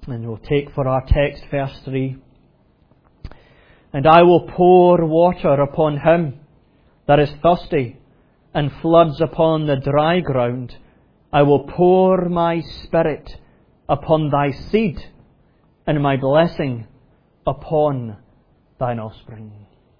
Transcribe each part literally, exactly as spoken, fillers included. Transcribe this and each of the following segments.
And we'll take for our text verse three. And I will pour water upon him that is thirsty, and floods upon the dry ground. I will pour my Spirit upon thy seed, and my blessing upon thine offspring.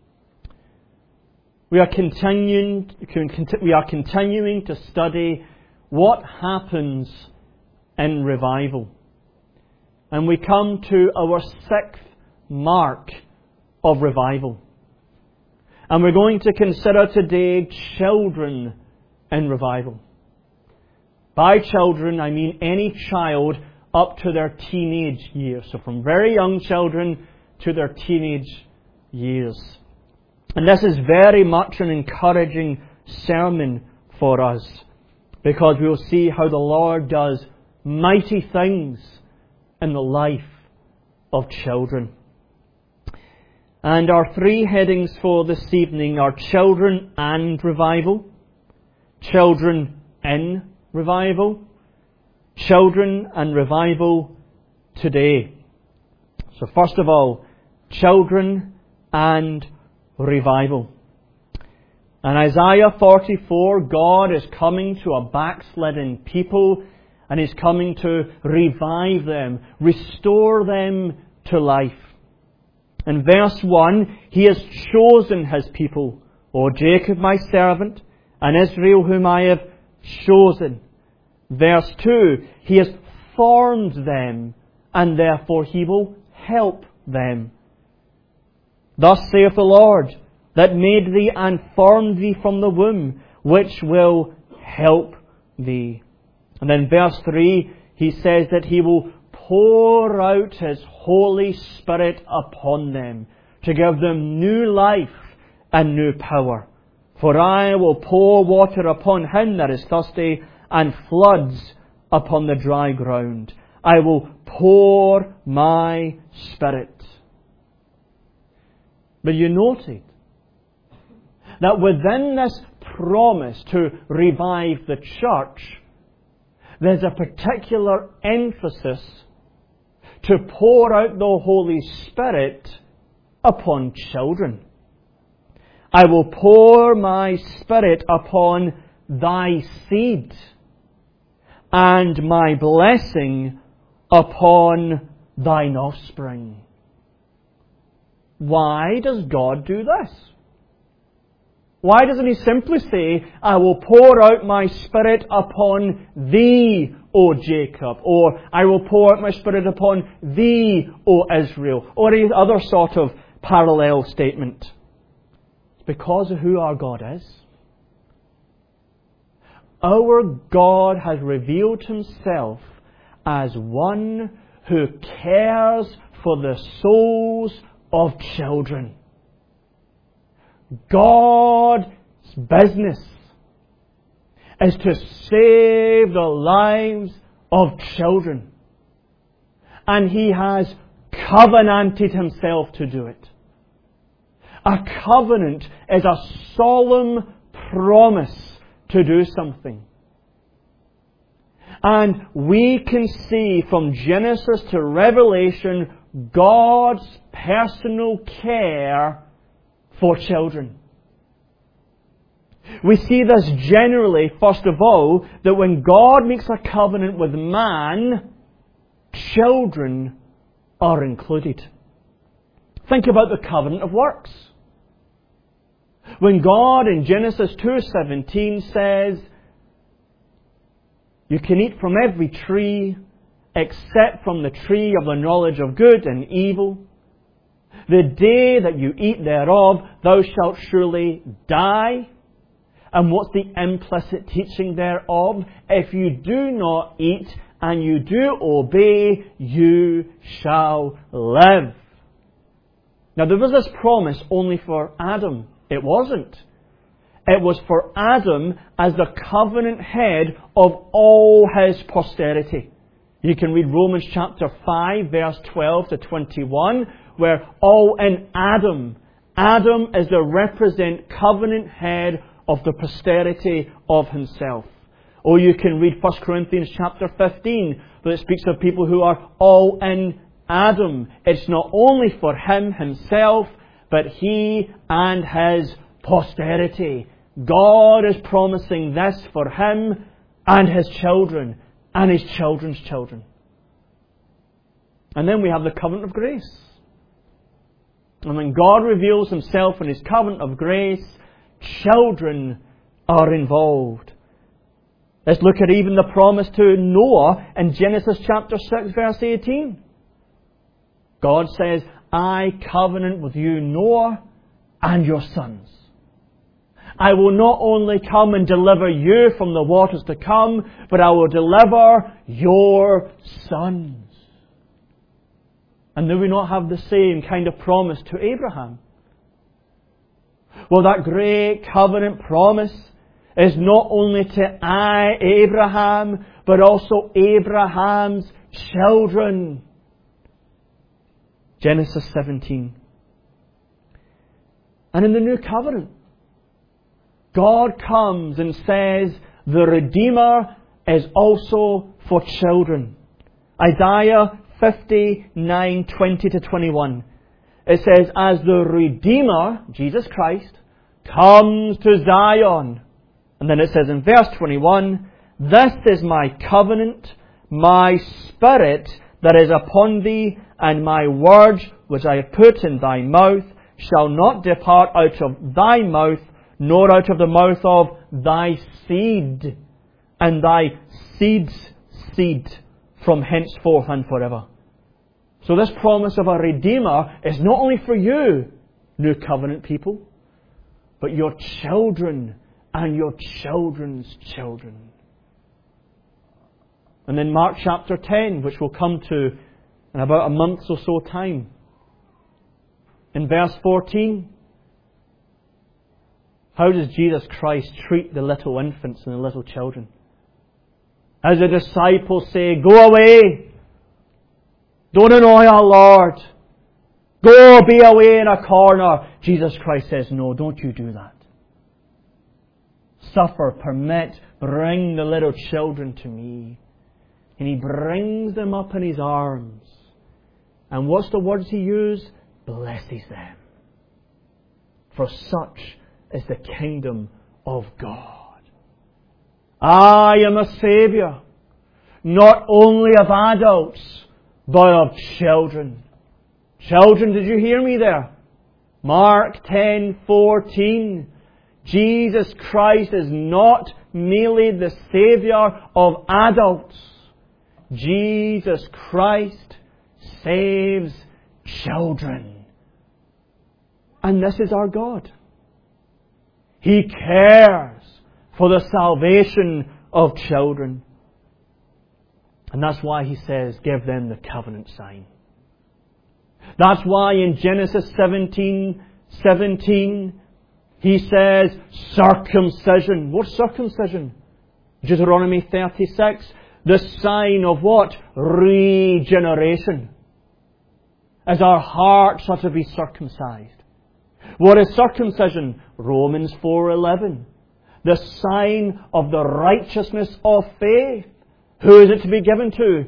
We are continuing, we are continuing to study what happens in revival. And we come to our sixth mark of revival. And we're going to consider today children in revival. By children, I mean any child up to their teenage years. So from very young children to their teenage years. And this is very much an encouraging sermon for us, because we will see how the Lord does mighty things in the life of children. And our three headings for this evening are children and revival, children in revival, children and revival today. So first of all, children and revival. In Isaiah forty-four, God is coming to a backslidden people, and He's coming to revive them, restore them to life. In verse one, He has chosen His people, O Jacob my servant, and Israel whom I have chosen. Verse two, He has formed them, and therefore He will help them. Thus saith the Lord, that made thee and formed thee from the womb, which will help thee. And then verse three, He says that He will pour out His Holy Spirit upon them, to give them new life and new power. For I will pour water upon him that is thirsty, and floods upon the dry ground. I will pour my Spirit. But you noted that within this promise to revive the church, there's a particular emphasis to pour out the Holy Spirit upon children. I will pour my Spirit upon thy seed, and my blessing upon thine offspring. Why does God do this? Why doesn't He simply say, I will pour out my Spirit upon thee, O Jacob, or I will pour out my Spirit upon thee, O Israel, or any other sort of parallel statement? It's because of who our God is. Our God has revealed Himself as one who cares for the souls of children. God's business is to save the lives of children. And He has covenanted Himself to do it. A covenant is a solemn promise to do something. And we can see from Genesis to Revelation God's personal care for children. We see this generally, first of all, that when God makes a covenant with man, children are included. Think about the covenant of works. When God in Genesis two seventeen says, you can eat from every tree except from the tree of the knowledge of good and evil. The day that you eat thereof, thou shalt surely die. And what's the implicit teaching thereof? If you do not eat and you do obey, you shall live. Now there was this promise only for Adam. It wasn't. It was for Adam as the covenant head of all his posterity. You can read Romans chapter five, verse twelve to twenty-one, where all in Adam, Adam is the represent covenant head of the posterity of himself. Or you can read First Corinthians chapter fifteen, where it speaks of people who are all in Adam. It's not only for him himself, but he and his posterity. God is promising this for him and his children and his children's children. And then we have the covenant of grace. And when God reveals himself in his covenant of grace, children are involved. Let's look at even the promise to Noah in Genesis chapter six, verse eighteen. God says, I covenant with you, Noah, and your sons. I will not only come and deliver you from the waters to come, but I will deliver your sons. And do we not have the same kind of promise to Abraham? Well, that great covenant promise is not only to I, Abraham, but also Abraham's children. Genesis seventeen. And in the new covenant, God comes and says the Redeemer is also for children. Isaiah fifty-nine, twenty to twenty-one. It says, as the Redeemer, Jesus Christ, comes to Zion. And then it says in verse twenty-one, this is my covenant, my spirit that is upon thee, and my words which I have put in thy mouth shall not depart out of thy mouth, nor out of the mouth of thy seed, and thy seed's seed from henceforth and forever. So this promise of a Redeemer is not only for you, New Covenant people, but your children and your children's children. And then Mark chapter ten, which we'll come to in about a month's or so time. In verse fourteen, how does Jesus Christ treat the little infants and the little children? As the disciples say, go away. Don't annoy our Lord. Go be away in a corner. Jesus Christ says, no, don't you do that. Suffer, permit, bring the little children to me. And He brings them up in His arms. And what's the words He used? Blesses them. For such is the kingdom of God. I am a Saviour, not only of adults, but of children. Children, did you hear me there? Mark ten fourteen. Jesus Christ is not merely the Saviour of adults. Jesus Christ saves children. And this is our God. He cares for the salvation of children. And that's why He says, give them the covenant sign. That's why in Genesis seventeen seventeen, He says, circumcision. What's circumcision? Deuteronomy thirty-six, the sign of what? Regeneration. As our hearts are to be circumcised. What is circumcision? Romans four eleven. The sign of the righteousness of faith. Who is it to be given to?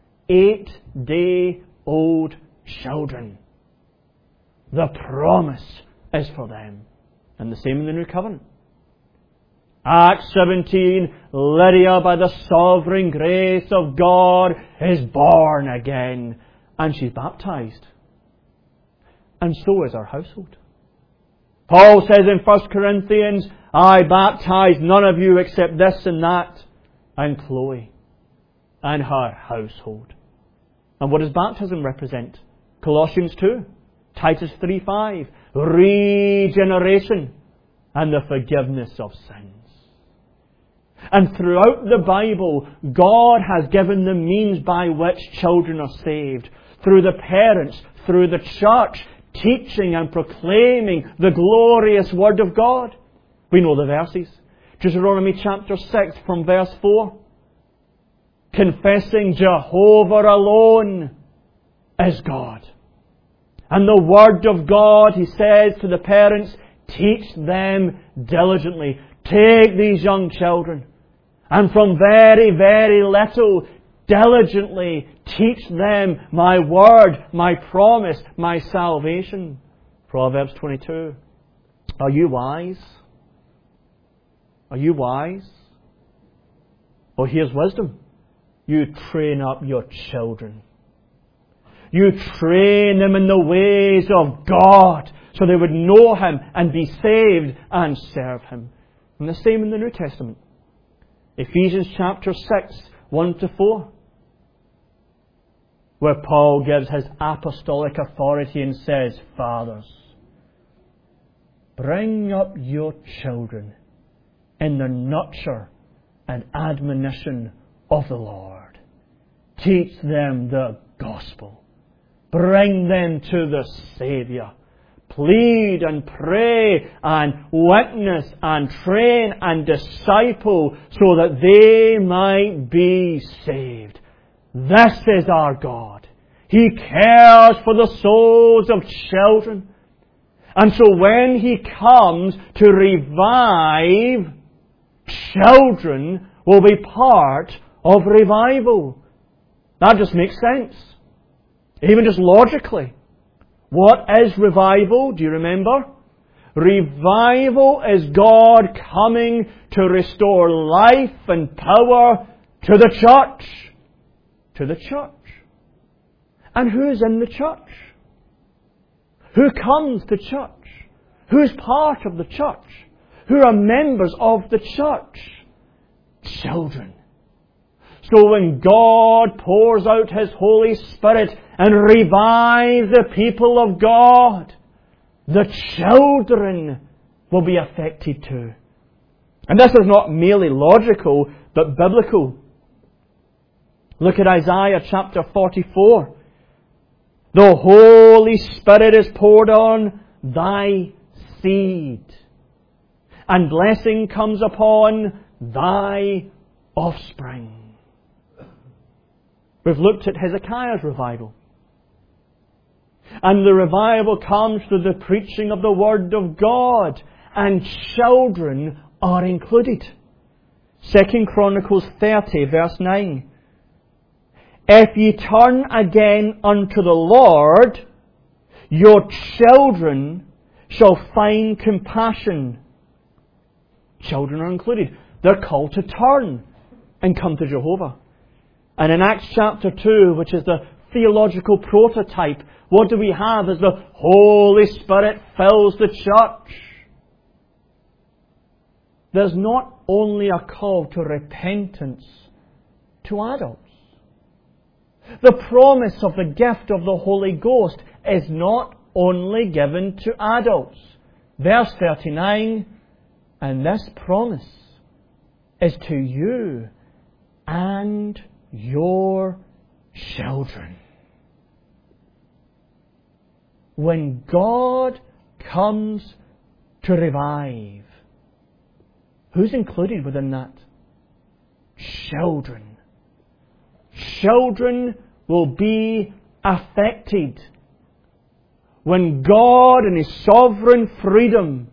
Eight-day-old children. The promise is for them. And the same in the New Covenant. Acts seventeen, Lydia, by the sovereign grace of God, is born again. And she's baptized. And so is our household. Paul says in First Corinthians, I baptize none of you except this and that, and Chloe, and her household. And what does baptism represent? Colossians two, Titus three five, regeneration and the forgiveness of sins. And throughout the Bible, God has given the means by which children are saved. Through the parents, through the church, teaching and proclaiming the glorious Word of God. We know the verses. Deuteronomy chapter six from verse four. Confessing Jehovah alone is God. And the Word of God, He says to the parents, teach them diligently. Take these young children And from very, very little, diligently teach them my word, my promise, my salvation. Proverbs twenty-two. Are you wise? Are you wise? Well, here's wisdom. You train up your children. You train them in the ways of God so they would know Him and be saved and serve Him. And the same in the New Testament. Ephesians chapter six, one to four. Where Paul gives his apostolic authority and says, Fathers, bring up your children in the nurture and admonition of the Lord. Teach them the gospel. Bring them to the Saviour. Plead and pray and witness and train and disciple so that they might be saved. This is our God. He cares for the souls of children. And so when He comes to revive, children will be part of revival. That just makes sense. Even just logically. What is revival? Do you remember? Revival is God coming to restore life and power to the church. To the church. And who's in the church? Who comes to church? Who's part of the church? Who are members of the church? Children. So when God pours out His Holy Spirit and revives the people of God, the children will be affected too. And this is not merely logical, but biblical. Look at Isaiah chapter forty-four. The Holy Spirit is poured on thy seed, and blessing comes upon thy offspring. We've looked at Hezekiah's revival. And the revival comes through the preaching of the Word of God. And children are included. Second Chronicles thirty, verse nine. If ye turn again unto the Lord, your children shall find compassion. Children are included. They're called to turn and come to Jehovah. And in Acts chapter two, which is the theological prototype, what do we have as the Holy Spirit fills the church? There's not only a call to repentance to adults. The promise of the gift of the Holy Ghost is not only given to adults. Verse thirty-nine, and this promise is to you and your children. When God comes to revive, who's included within that? Children. Children will be affected when God in His sovereign freedom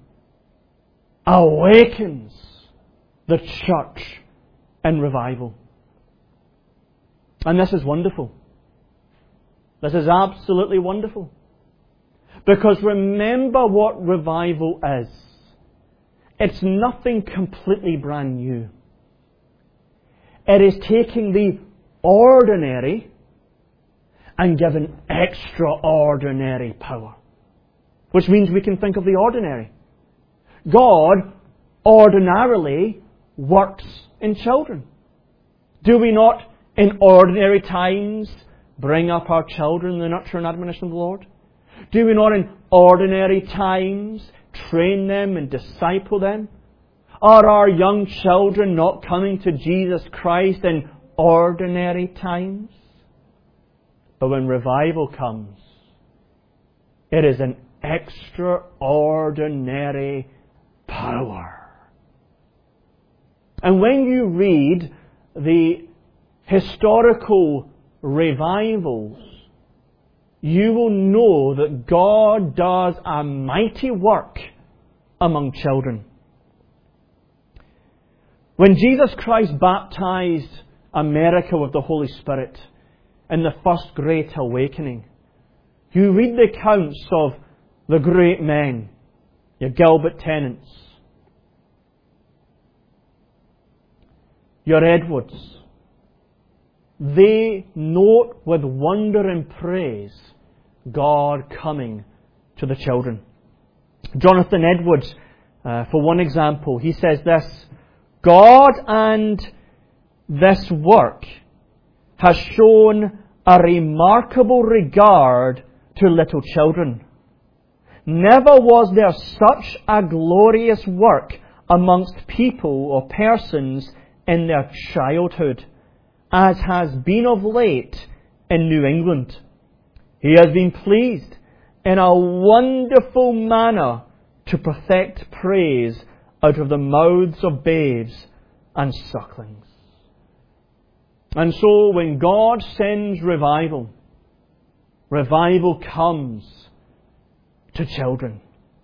awakens the church in revival. And this is wonderful. This is absolutely wonderful. Because remember what revival is. It's nothing completely brand new. It is taking the ordinary and giving extraordinary power. Which means we can think of the ordinary. God ordinarily works in children. Do we not, in ordinary times, bring up our children in the nurture and admonition of the Lord? Do we not, in ordinary times, train them and disciple them? Are our young children not coming to Jesus Christ in ordinary times? But when revival comes, it is an extraordinary power. And when you read the historical revivals, you will know that God does a mighty work among children. When Jesus Christ baptized America with the Holy Spirit in the first Great Awakening, you read the accounts of the great men, your Gilbert Tennants, your Edwards. They note with wonder and praise God coming to the children. Jonathan Edwards, uh, for one example, he says this: God and this work has shown a remarkable regard to little children. Never was there such a glorious work amongst people or persons in their childhood as has been of late in New England. He has been pleased in a wonderful manner to perfect praise out of the mouths of babes and sucklings. And so when God sends revival, revival comes to children.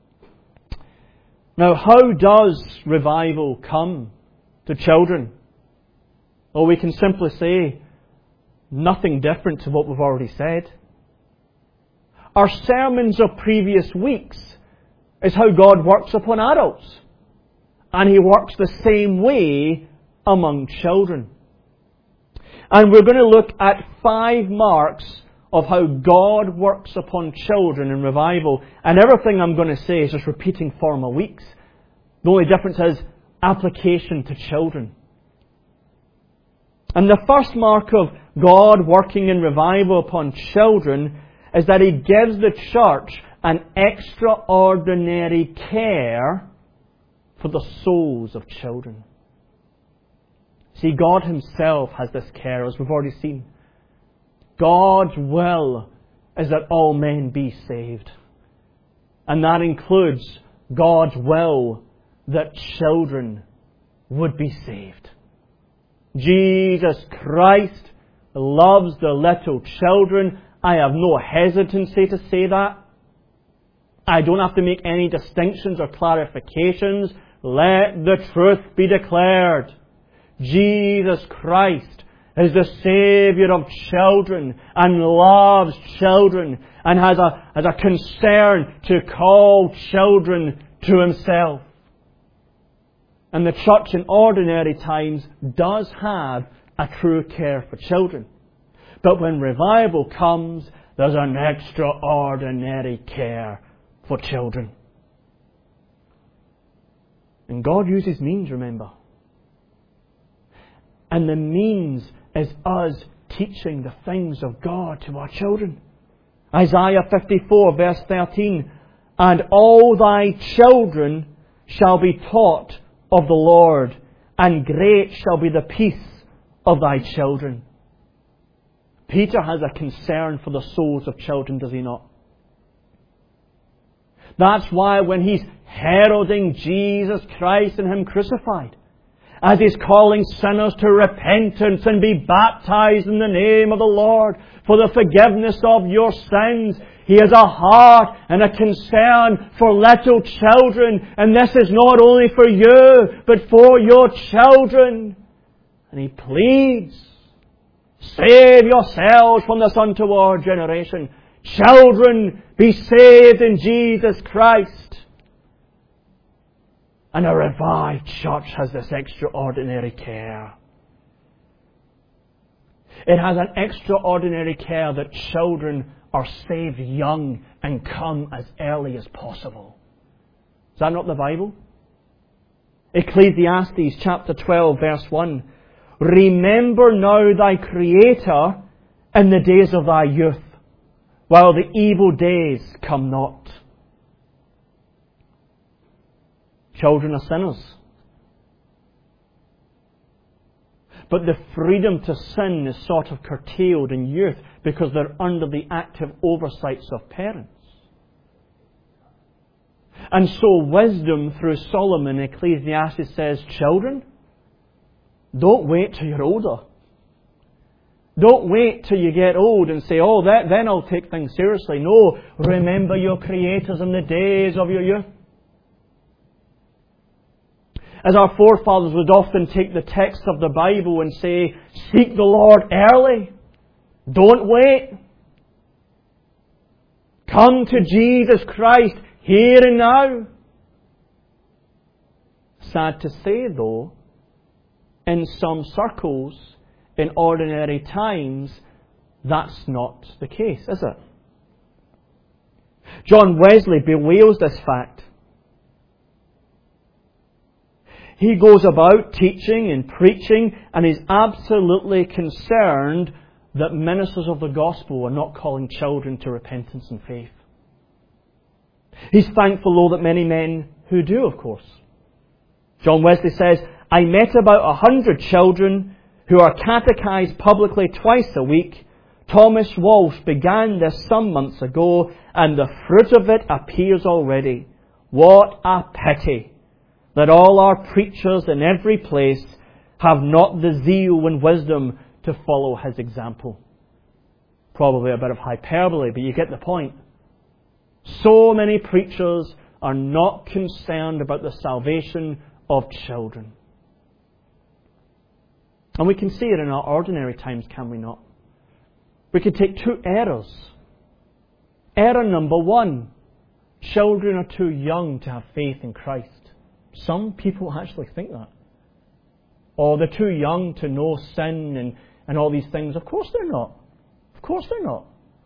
Now, how does revival come to children? Well, we can simply say nothing different to what we've already said. Our sermons of previous weeks is how God works upon adults. And He works the same way among children. And we're going to look at five marks of how God works upon children in revival. And everything I'm going to say is just repeating former weeks. The only difference is application to children. And the first mark of God working in revival upon children is that He gives the church an extraordinary care for the souls of children. See, God Himself has this care, as we've already seen. God's will is that all men be saved. And that includes God's will that children would be saved. Jesus Christ loves the little children. I have no hesitancy to say that. I don't have to make any distinctions or clarifications. Let the truth be declared. Jesus Christ is the Saviour of children and loves children and has a, has a concern to call children to Himself. And the church in ordinary times does have a true care for children. But when revival comes, there's an extraordinary care for children. And God uses means, remember. And the means is us teaching the things of God to our children. Isaiah fifty-four verse thirteen, and all thy children shall be taught of the Lord, and great shall be the peace of thy children. Peter has a concern for the souls of children, does he not? That's why when he's heralding Jesus Christ and Him crucified, as He's calling sinners to repentance and be baptized in the name of the Lord for the forgiveness of your sins, He has a heart and a concern for little children. And this is not only for you, but for your children. And He pleads, save yourselves from this untoward generation. Children, be saved in Jesus Christ. And a revived church has this extraordinary care. It has an extraordinary care that children are saved young and come as early as possible. Is that not the Bible? Ecclesiastes chapter twelve verse one. Remember now thy Creator in the days of thy youth, while the evil days come not. Children are sinners. But the freedom to sin is sort of curtailed in youth because they're under the active oversights of parents. And so wisdom through Solomon, Ecclesiastes says, children, don't wait till you're older. Don't wait till you get old and say, oh, that, then I'll take things seriously. No, remember your Creators in the days of your youth. As our forefathers would often take the text of the Bible and say, seek the Lord early. Don't wait. Come to Jesus Christ here and now. Sad to say, though, in some circles, in ordinary times, that's not the case, is it? John Wesley bewails this fact. He goes about teaching and preaching and is absolutely concerned that ministers of the gospel are not calling children to repentance and faith. He's thankful, though, that many men who do, of course. John Wesley says, I met about a hundred children who are catechized publicly twice a week. Thomas Walsh began this some months ago, and the fruit of it appears already. What a pity that all our preachers in every place have not the zeal and wisdom to follow his example. Probably a bit of hyperbole, but you get the point. So many preachers are not concerned about the salvation of children. And we can see it in our ordinary times, can we not? We could take two errors. Error number one, children are too young to have faith in Christ. Some people actually think that. Or they're too young to know sin and, and all these things. Of course they're not. Of course they're not.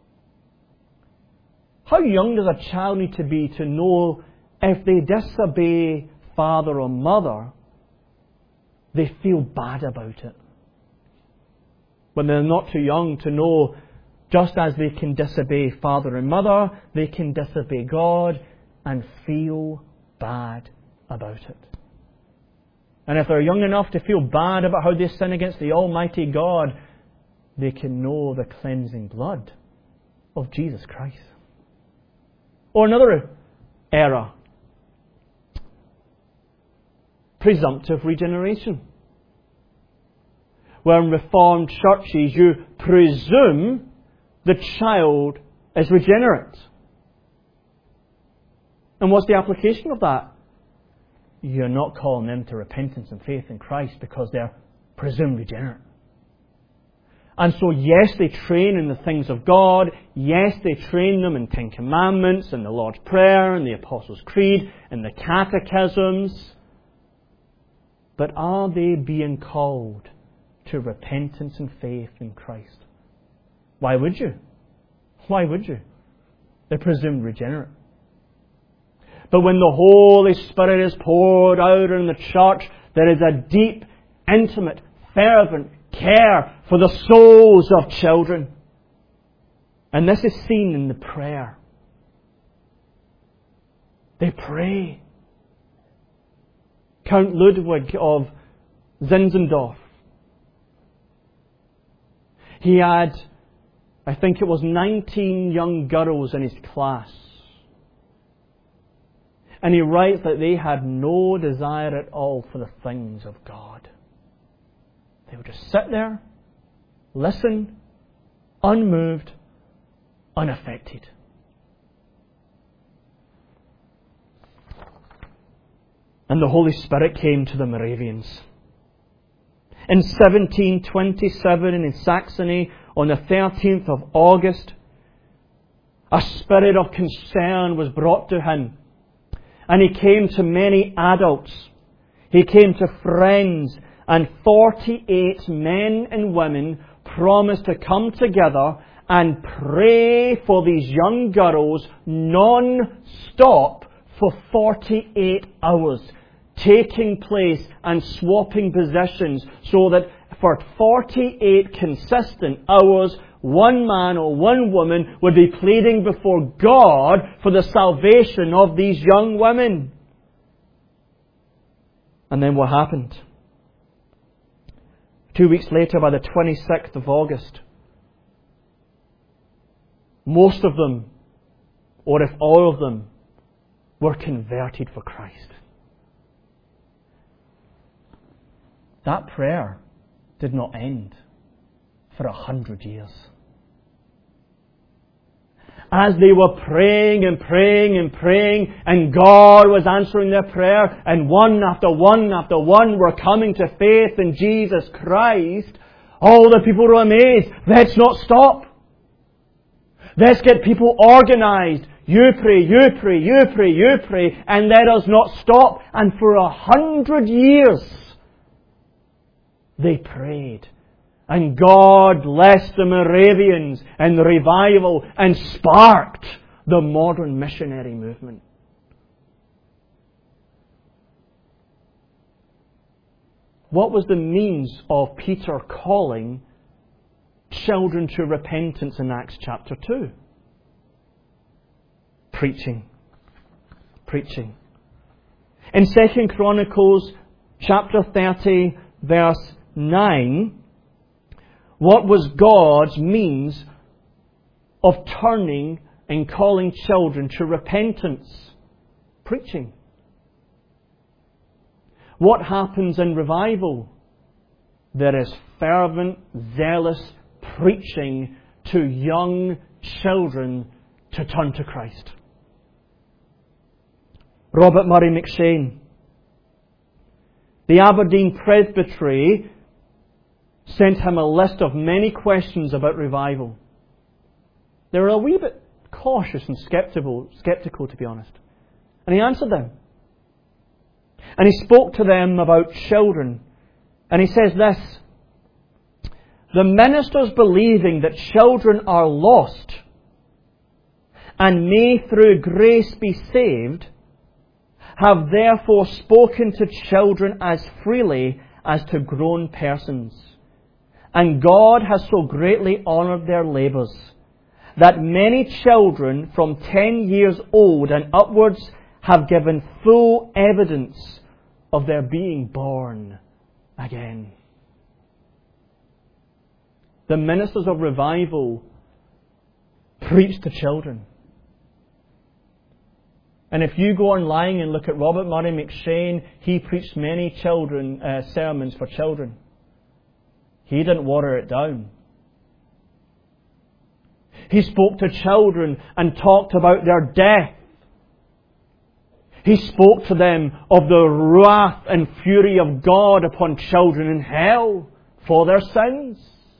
How young does a child need to be to know if they disobey father or mother, they feel bad about it? When they're not too young to know, just as they can disobey father and mother, they can disobey God and feel bad about it. And if they're young enough to feel bad about how they sin against the Almighty God, they can know the cleansing blood of Jesus Christ. Or another error. Presumptive regeneration. Where in Reformed churches you presume the child is regenerate. And what's the application of that? You're not calling them to repentance and faith in Christ because they're presumed regenerate. And so, yes, they train in the things of God. Yes, they train them in Ten Commandments and the Lord's Prayer and the Apostles' Creed and the catechisms. But are they being called to repentance and faith in Christ? Why would you? Why would you? They're presumed regenerate. But when the Holy Spirit is poured out in the church, there is a deep, intimate, fervent care for the souls of children. And this is seen in the prayer. They pray. Count Ludwig of Zinzendorf. He had, I think it was nineteen young girls in his class. And he writes that they had no desire at all for the things of God. They would just sit there, listen, unmoved, unaffected. And the Holy Spirit came to the Moravians. In seventeen twenty-seven in Saxony, on the thirteenth of August, a spirit of concern was brought to him. And he came to many adults. He came to friends. And forty-eight men and women promised to come together and pray for these young girls non-stop for forty-eight hours, taking place and swapping positions, so that for forty-eight consistent hours, one man or one woman would be pleading before God for the salvation of these young women. And then what happened? Two weeks later, by the twenty-sixth of August, most of them, or if all of them, were converted for Christ. That prayer did not end for a hundred years. as they were praying and praying and praying, and God was answering their prayer, and one after one after one were coming to faith in Jesus Christ, all the people were amazed. Let's not stop. Let's get people organized. You pray, you pray, you pray, you pray, and let us not stop. And for a hundred years, they prayed. And God blessed the Moravians and the revival and sparked the modern missionary movement. What was the means of Peter calling children to repentance in Acts chapter two? Preaching. Preaching. In Second Chronicles chapter thirty, verse nine, what was God's means of turning and calling children to repentance? Preaching. What happens in revival? There is fervent, zealous preaching to young children to turn to Christ. Robert Murray McCheyne, the Aberdeen Presbytery, sent him a list of many questions about revival. They were a wee bit cautious and skeptical, skeptical to be honest. And he answered them. And he spoke to them about children. And he says this: the ministers believing that children are lost and may through grace be saved have therefore spoken to children as freely as to grown persons. And God has so greatly honoured their labours that many children from ten years old and upwards have given full evidence of their being born again. The ministers of revival preach to children. And if you go online and look at Robert Murray McCheyne, he preached many children uh, sermons for children. He didn't water it down. He spoke to children and talked about their death. He spoke to them of the wrath and fury of God upon children in hell for their sins.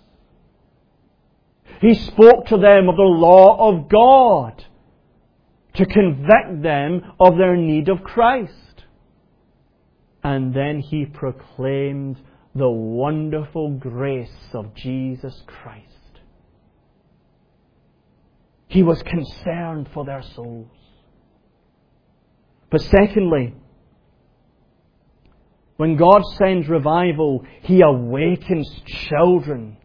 He spoke to them of the law of God to convict them of their need of Christ. And then he proclaimed the wonderful grace of Jesus Christ. He was concerned for their souls. But secondly, when God sends revival, He awakens children.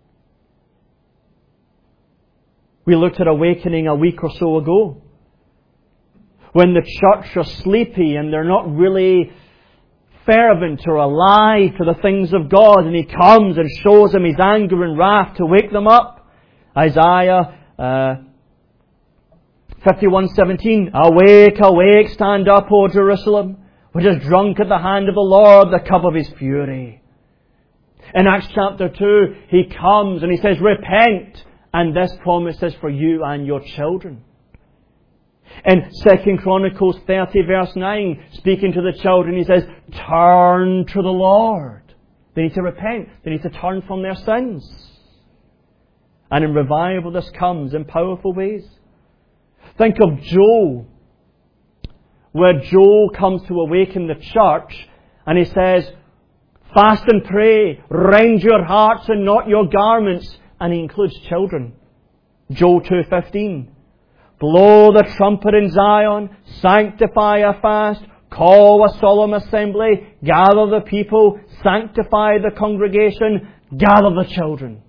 We looked at awakening a week or so ago. When the church are sleepy and they're not really fervent or alive to the things of God, and He comes and shows them His anger and wrath to wake them up. Isaiah uh, fifty-one seventeen, awake, awake, stand up, O Jerusalem, which is drunk at the hand of the Lord, the cup of His fury. In Acts chapter two, He comes and He says, repent, and this promise is for you and your children. In Second Chronicles thirty verse nine, speaking to the children, He says, turn to the Lord. They need to repent. They need to turn from their sins. And in revival this comes in powerful ways. Think of Joel, where Joel comes to awaken the church, and he says, fast and pray, rend your hearts and not your garments. And he includes children. Joel two fifteen. Blow the trumpet in Zion, sanctify a fast, call a solemn assembly, gather the people, sanctify the congregation, gather the children.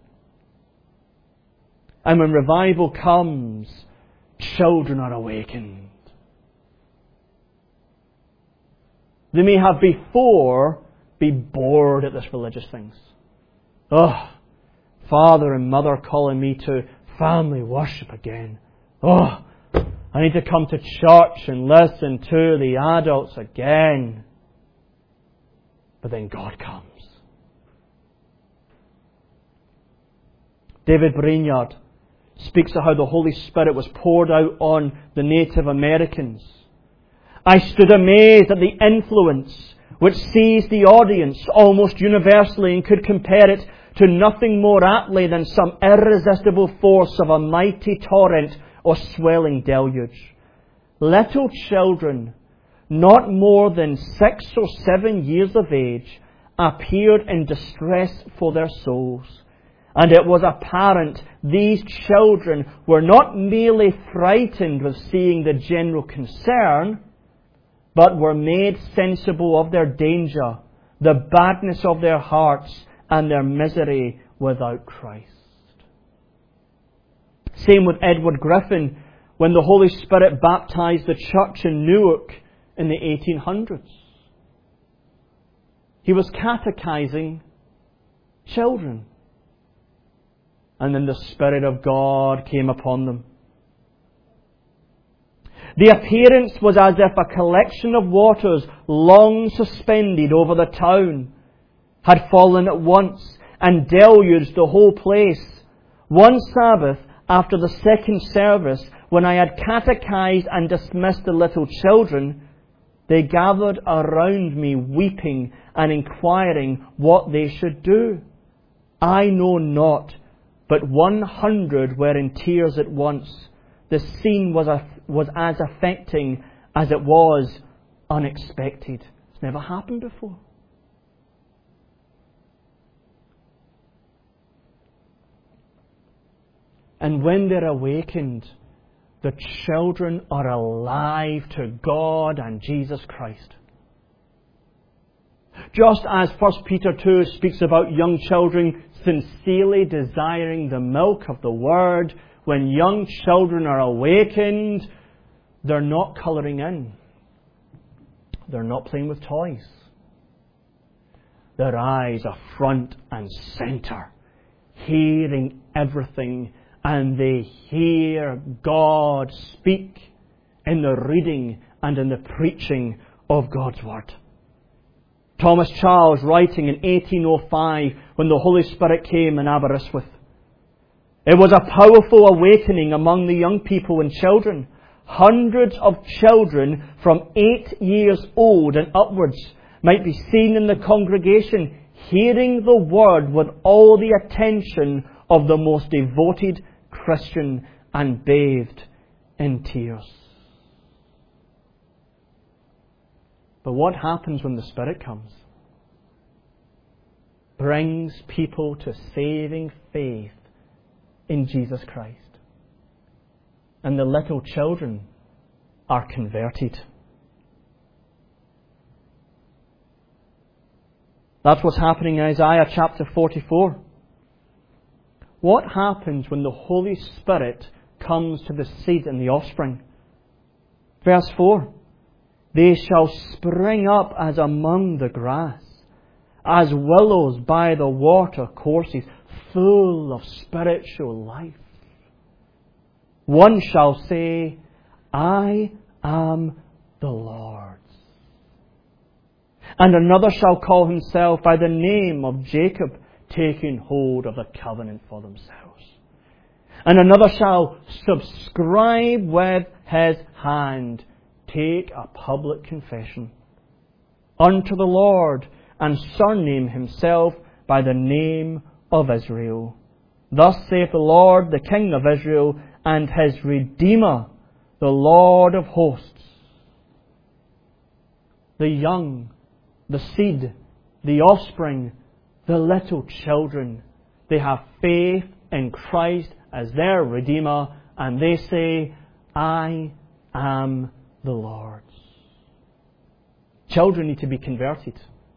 And when revival comes, children are awakened. They may have before been bored at this religious things. Oh, father and mother calling me to family worship again. Oh, I need to come to church and listen to the adults again. But then God comes. David Brainerd speaks of how the Holy Spirit was poured out on the Native Americans. I stood amazed at the influence which seized the audience almost universally and could compare it to nothing more aptly than some irresistible force of a mighty torrent or swelling deluge. Little children, not more than six or seven years of age, appeared in distress for their souls. And it was apparent these children were not merely frightened with seeing the general concern, but were made sensible of their danger, the badness of their hearts, and their misery without Christ. Same with Edward Griffin when the Holy Spirit baptized the church in Newark in the eighteen hundreds. He was catechizing children. And then the Spirit of God came upon them. The appearance was as if a collection of waters long suspended over the town had fallen at once and deluged the whole place. One Sabbath, after the second service, when I had catechized and dismissed the little children, they gathered around me weeping and inquiring what they should do. I know not, but one hundred were in tears at once. The scene was, a, was as affecting as it was unexpected. It's never happened before. And when they're awakened, the children are alive to God and Jesus Christ. Just as First Peter two speaks about young children sincerely desiring the milk of the Word, when young children are awakened, they're not colouring in. They're not playing with toys. Their eyes are front and centre, hearing everything, and they hear God speak in the reading and in the preaching of God's Word. Thomas Charles, writing in eighteen oh five, when the Holy Spirit came in Aberystwyth, it was a powerful awakening among the young people and children. Hundreds of children from eight years old and upwards might be seen in the congregation hearing the Word with all the attention of the most devoted Christian and bathed in tears. But what happens when the Spirit comes? Brings people to saving faith in Jesus Christ. And the little children are converted. That's what's happening in Isaiah chapter forty-four. What happens when the Holy Spirit comes to the seed and the offspring? Verse four. They shall spring up as among the grass, as willows by the water courses, full of spiritual life. One shall say, I am the Lord's. And another shall call himself by the name of Jacob, taking hold of the covenant for themselves. And another shall subscribe with his hand, take a public confession unto the Lord, and surname himself by the name of Israel. Thus saith the Lord, the King of Israel, and his Redeemer, the Lord of hosts. The young, the seed, the offspring, the little children, they have faith in Christ as their Redeemer, and they say, I am the Lord's. Children need to be converted.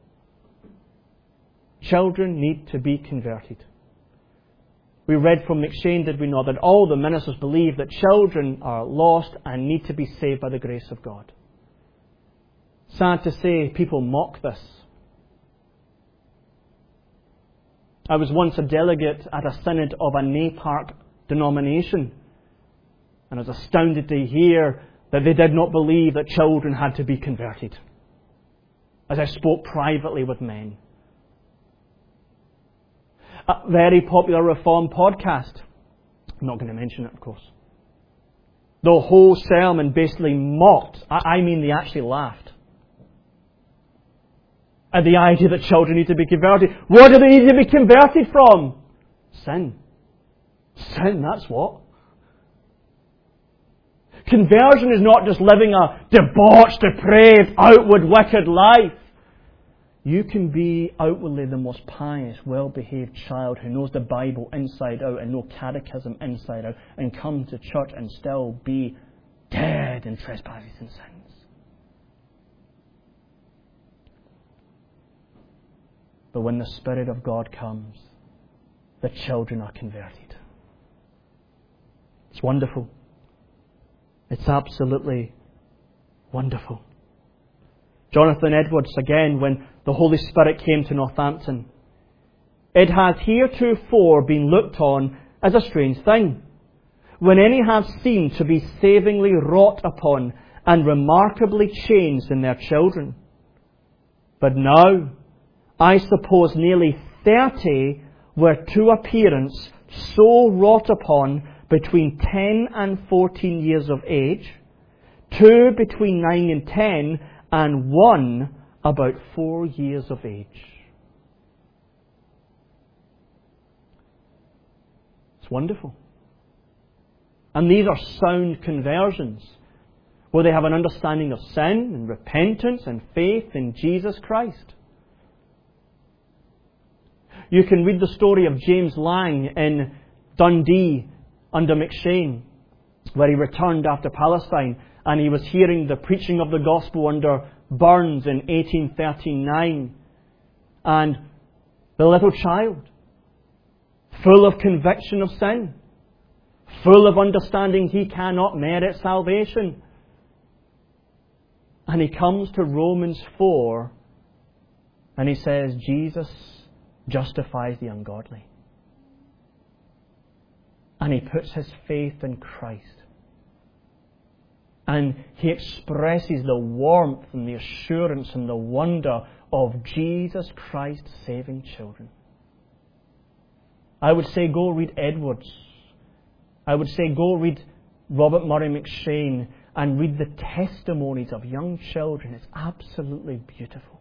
Children need to be converted. We read from McShane, did we not, that all the ministers believe that children are lost and need to be saved by the grace of God. Sad to say, people mock this. I was once a delegate at a synod of a NAPARC denomination, and I was astounded to hear that they did not believe that children had to be converted, as I spoke privately with men. A very popular Reformed podcast I'm not going to mention it, of course. The whole sermon basically mocked, I mean they actually laughed, at the idea that children need to be converted. What do they need to be converted from? Sin. Sin, that's what. Conversion is not just living a debauched, depraved, outward, wicked life. You can be outwardly the most pious, well-behaved child who knows the Bible inside out and know catechism inside out and come to church and still be dead in trespasses and sins. But when the Spirit of God comes, the children are converted. It's wonderful. It's absolutely wonderful. Jonathan Edwards, again, when the Holy Spirit came to Northampton, it has heretofore been looked on as a strange thing, when any have seemed to be savingly wrought upon and remarkably changed in their children. But now, I suppose nearly thirty were to appearance so wrought upon between ten and fourteen years of age, two between nine and ten, and one about four years of age. It's wonderful. And these are sound conversions, where they have an understanding of sin and repentance and faith in Jesus Christ. You can read the story of James Lang in Dundee under McShane, where he returned after Palestine and he was hearing the preaching of the gospel under Burns in eighteen thirty-nine. And the little child, full of conviction of sin, full of understanding he cannot merit salvation. And he comes to Romans four and he says, Jesus justifies the ungodly. And he puts his faith in Christ. And he expresses the warmth and the assurance and the wonder of Jesus Christ saving children. I would say go read Edwards. I would say go read Robert Murray McShane and read the testimonies of young children. It's absolutely beautiful.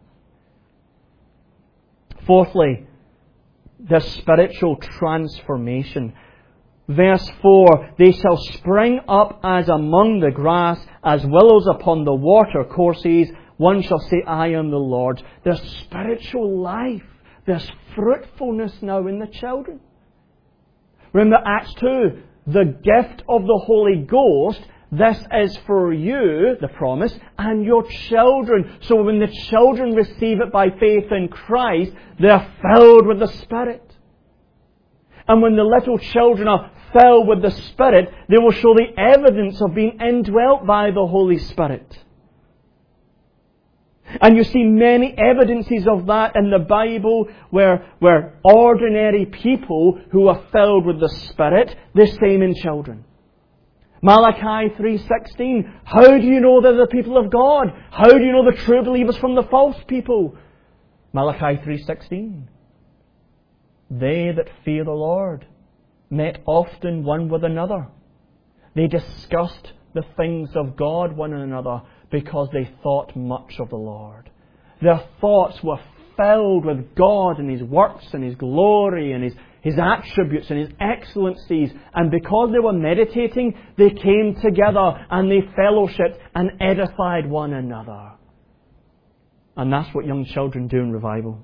Fourthly, the spiritual transformation. Verse four, they shall spring up as among the grass, as willows upon the water courses. One shall say, I am the Lord. There's spiritual life. There's fruitfulness now in the children. Remember Acts two, the gift of the Holy Ghost. This is for you, the promise, and your children. So when the children receive it by faith in Christ, they're filled with the Spirit. And when the little children are filled with the Spirit, they will show the evidence of being indwelt by the Holy Spirit. And you see many evidences of that in the Bible where, where ordinary people who are filled with the Spirit, the same in children. Malachi three sixteen, how do you know they're the people of God? How do you know the true believers from the false people? Malachi three sixteen, they that fear the Lord met often one with another. They discussed the things of God one another because they thought much of the Lord. Their thoughts were filled with God and His works and His glory and His, His attributes and His excellencies. And because they were meditating, they came together and they fellowshiped and edified one another. And that's what young children do in revival.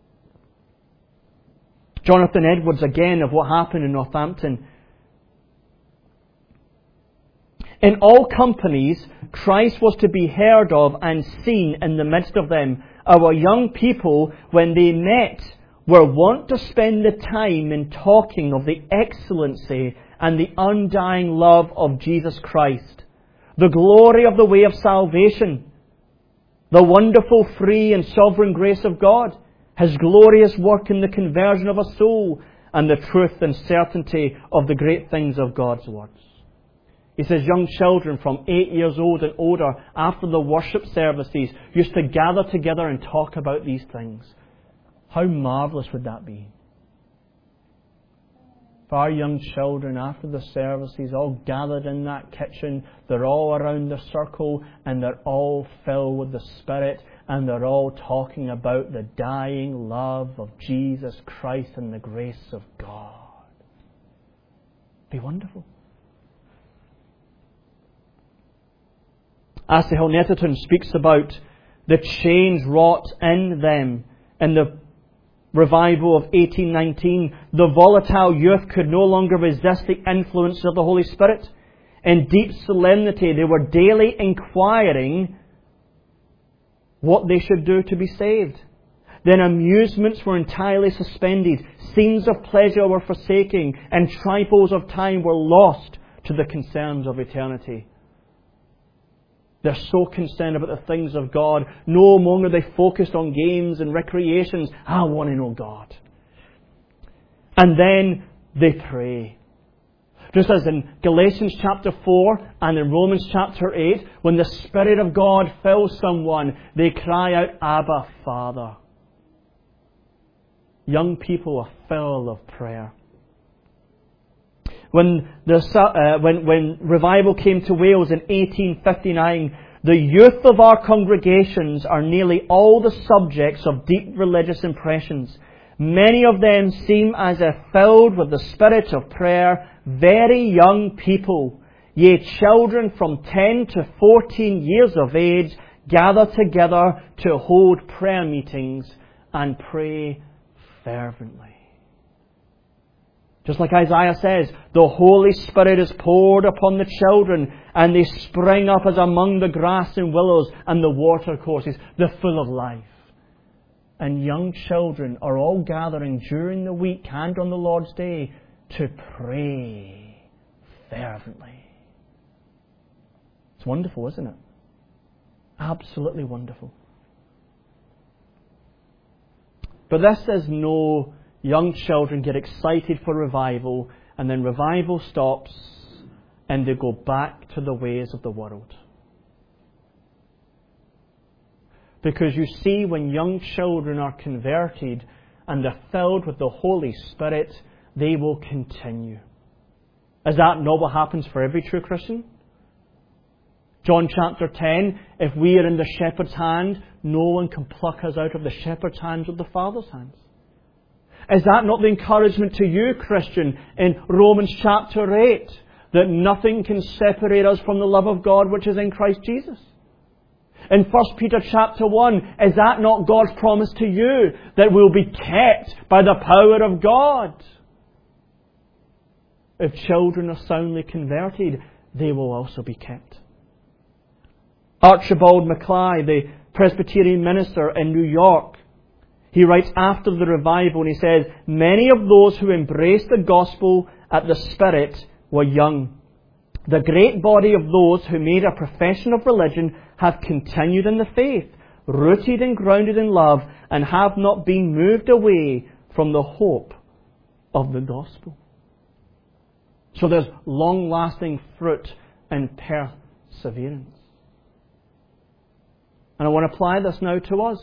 Jonathan Edwards, again, of what happened in Northampton. In all companies, Christ was to be heard of and seen in the midst of them. Our young people, when they met, were wont to spend the time in talking of the excellency and the undying love of Jesus Christ, the glory of the way of salvation, the wonderful, free and sovereign grace of God, His glorious work in the conversion of a soul, and the truth and certainty of the great things of God's words. He says young children from eight years old and older, after the worship services, used to gather together and talk about these things. How marvellous would that be? For our young children, after the services, all gathered in that kitchen, they're all around the circle and they're all filled with the Spirit and they're all talking about the dying love of Jesus Christ and the grace of God. Be wonderful. Asahel Netherton speaks about the change wrought in them in the revival of eighteen nineteen. The volatile youth could no longer resist the influence of the Holy Spirit. In deep solemnity, they were daily inquiring what they should do to be saved. Then amusements were entirely suspended, scenes of pleasure were forsaken, and trifles of time were lost to the concerns of eternity. They're so concerned about the things of God. No longer are they focused on games and recreations. I want to know God. And then they pray. Just as in Galatians chapter four and in Romans chapter eight, when the Spirit of God fills someone, they cry out, Abba, Father. Young people are full of prayer. When, the, uh, when, when revival came to Wales in eighteen fifty-nine, the youth of our congregations are nearly all the subjects of deep religious impressions. Many of them seem as if filled with the spirit of prayer, very young people, yea, children from ten to fourteen years of age, gather together to hold prayer meetings and pray fervently. Just like Isaiah says, the Holy Spirit is poured upon the children and they spring up as among the grass and willows and the water courses. They're full of life. And young children are all gathering during the week and on the Lord's Day to pray fervently. It's wonderful, isn't it? Absolutely wonderful. But this is no young children get excited for revival and then revival stops and they go back to the ways of the world. Because you see, when young children are converted and they're filled with the Holy Spirit, they will continue. Is that not what happens for every true Christian? John chapter ten, if we are in the shepherd's hand, no one can pluck us out of the shepherd's hands or the Father's hands. Is that not the encouragement to you, Christian, in Romans chapter eight, that nothing can separate us from the love of God which is in Christ Jesus? In First Peter chapter one, is that not God's promise to you, that we'll be kept by the power of God? If children are soundly converted, they will also be kept. Archibald Mackay, the Presbyterian minister in New York, he writes after the revival and he says, many of those who embraced the gospel at the Spirit were young. The great body of those who made a profession of religion have continued in the faith, rooted and grounded in love, and have not been moved away from the hope of the gospel. So there's long-lasting fruit and perseverance. And I want to apply this now to us.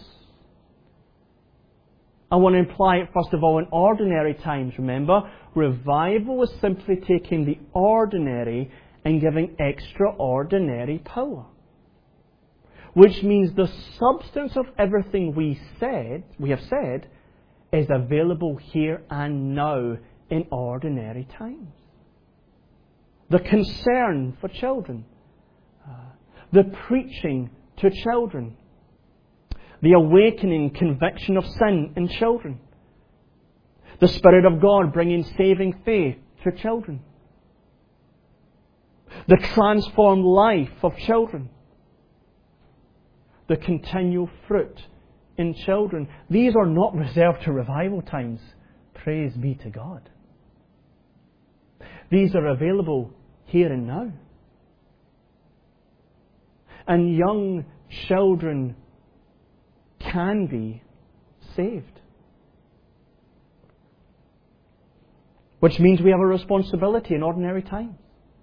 I want to apply it, first of all, in ordinary times. Remember, revival is simply taking the ordinary and giving extraordinary power. Which means the substance of everything we said, we have said, is available here and now in ordinary times. The concern for children, uh, the preaching to children, the awakening conviction of sin in children, the Spirit of God bringing saving faith to children, the transformed life of children, the continual fruit in children. These are not reserved to revival times. Praise be to God. These are available here and now. And young children can be saved. Which means we have a responsibility in ordinary times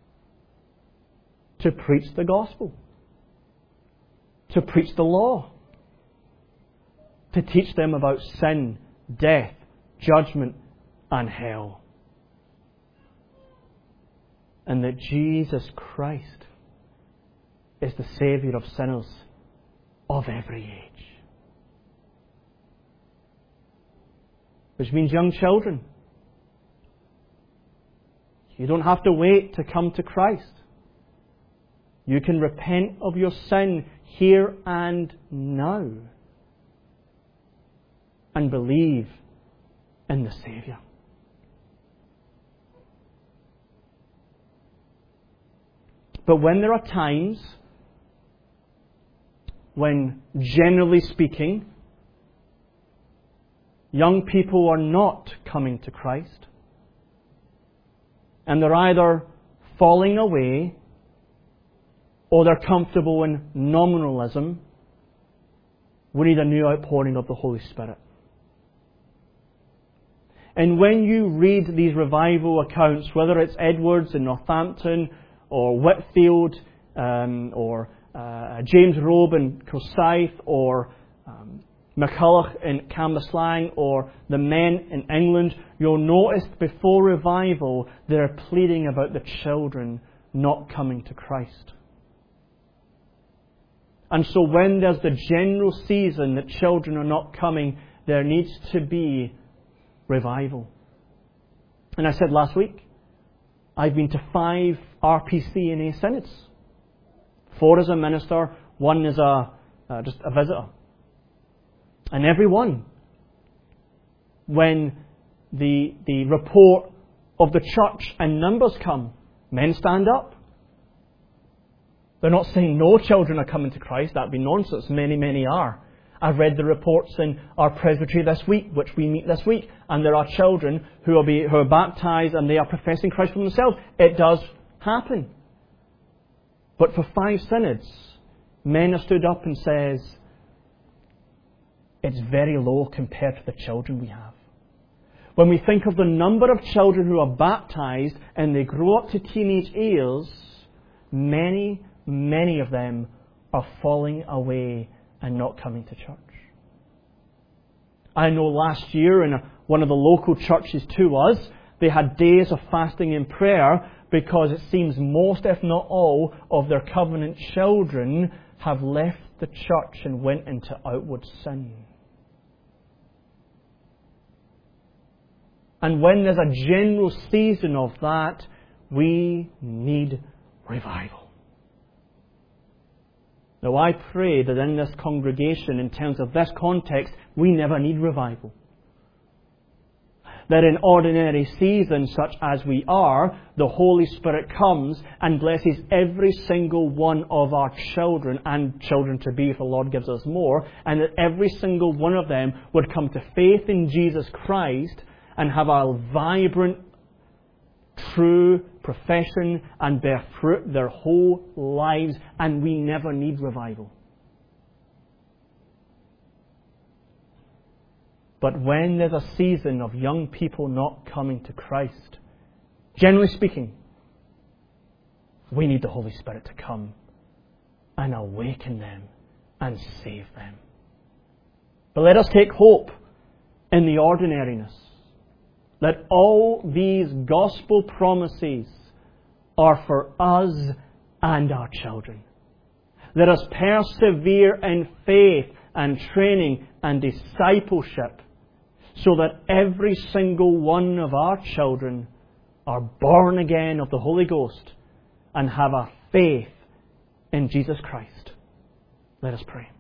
to preach the gospel, to preach the law, to teach them about sin, death, judgment, and hell. and that Jesus Christ is the Saviour of sinners of every age. Which means, young children, you don't have to wait to come to Christ. You can repent of your sin here and now and believe in the Saviour. But when there are times when, generally speaking, young people are not coming to Christ, and they're either falling away or they're comfortable in nominalism, we need a new outpouring of the Holy Spirit. And when you read these revival accounts, whether it's Edwards in Northampton, or Whitfield, um, or uh, James Robe in Forsyth, or um, McCulloch in Cambuslang, or the men in England, you'll notice before revival they're pleading about the children not coming to Christ. And so when there's the general season that children are not coming, there needs to be revival. And I said last week, I've been to five R P C N A synods. Four as a minister, one as a uh, just a visitor. And every one, when the the report of the church and numbers come, men stand up. They're not saying no children are coming to Christ. That'd be nonsense. Many, many are. I've read the reports in our presbytery this week, which we meet this week, and there are children who will be who are baptised and they are professing Christ for themselves. It does happen. But for five synods, men have stood up and says, it's very low compared to the children we have. When we think of the number of children who are baptised and they grow up to teenage years, many, many of them are falling away and not coming to church. I know last year in a, one of the local churches to us, they had days of fasting and prayer because it seems most, if not all, of their covenant children have left the church and went into outward sin. And when there's a general season of that, we need revival. Now, I pray that in this congregation, in terms of this context, we never need revival. That in ordinary seasons such as we are, the Holy Spirit comes and blesses every single one of our children and children to be if the Lord gives us more, and that every single one of them would come to faith in Jesus Christ and have a vibrant, true profession and bear fruit their whole lives, and we never need revival. But when there's a season of young people not coming to Christ, generally speaking, we need the Holy Spirit to come and awaken them and save them. But let us take hope in the ordinariness. That all these gospel promises are for us and our children. Let us persevere in faith and training and discipleship so that every single one of our children are born again of the Holy Ghost and have a faith in Jesus Christ. Let us pray.